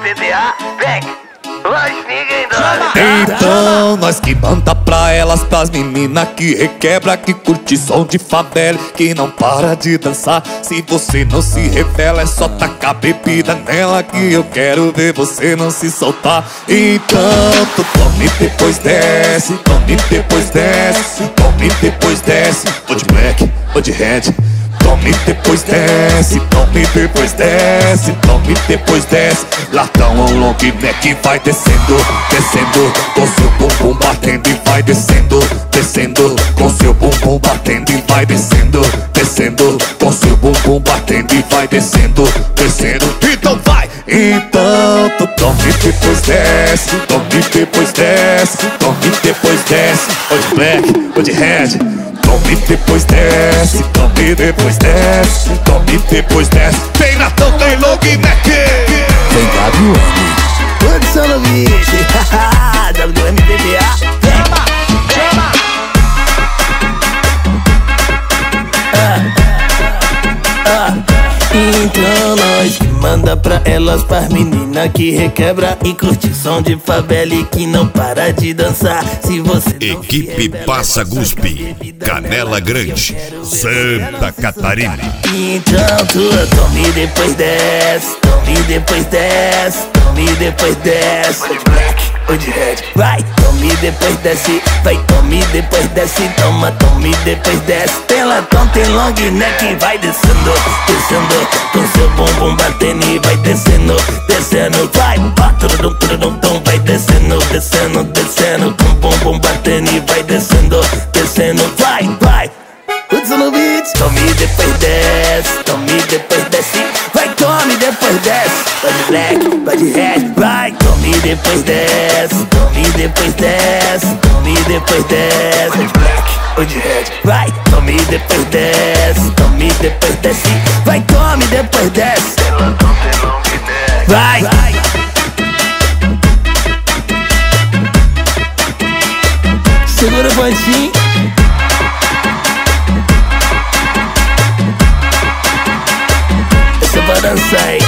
MVVA, vem, hoje ninguém dorme. Então nós que manda pra elas, pras meninas que requebra, que curte som de favela, que não para de dançar. Se você não se revela, é só tacar bebida nela, que eu quero ver você não se soltar. Então tu tome depois desce, tome depois desce, tome depois desce. Ou de black, ou de red. Tome depois desce, tome depois desce, tome depois desce. Latão ou long neck vai descendo, descendo, com seu bumbum batendo e vai descendo, descendo, com seu bumbum batendo e vai descendo, descendo, com seu bumbum batendo e vai descendo, descendo. Então vai! Então tu tome depois desce, tome depois desce, tome depois desce. Ou de black, ou de red. Tome depois desce, tome depois desce, tome depois desce. Tem Natão, tem long neck. Vem WM, produção no bicho. WMVVA. Chama! Então nós que manda pra elas, pras meninas que requebra e curte som de favela e que não para de dançar. Se você não Equipe Passa Guspe, Canela Grande, Santa Catarina. Então tu tome depois desce, tome depois desce, tome depois desce. Ou de black, Ou de red, vai, tome depois desce, vai, tome depois desce, toma, tome depois desce. Tem latão, tem long neck, vai descendo, descendo, com seu bumbum batendo e vai descendo, descendo, vai, turum, turum, tum, vai descendo, descendo, descendo, com bumbum batendo e vai descendo, descendo, vai, vai. Hudson no beat, tome depois desce, tome depois desce, vai, tome depois desce. Vai de black, vai de red, vai, tome depois desce, tome depois desce, tome depois desce. ou de black, Ou de red, vai, tome depois desce, tome depois desce, vai, tome depois desce. tem latão, tem long neck. Vai, segura o pontinho. Essa é pra dançar, hein?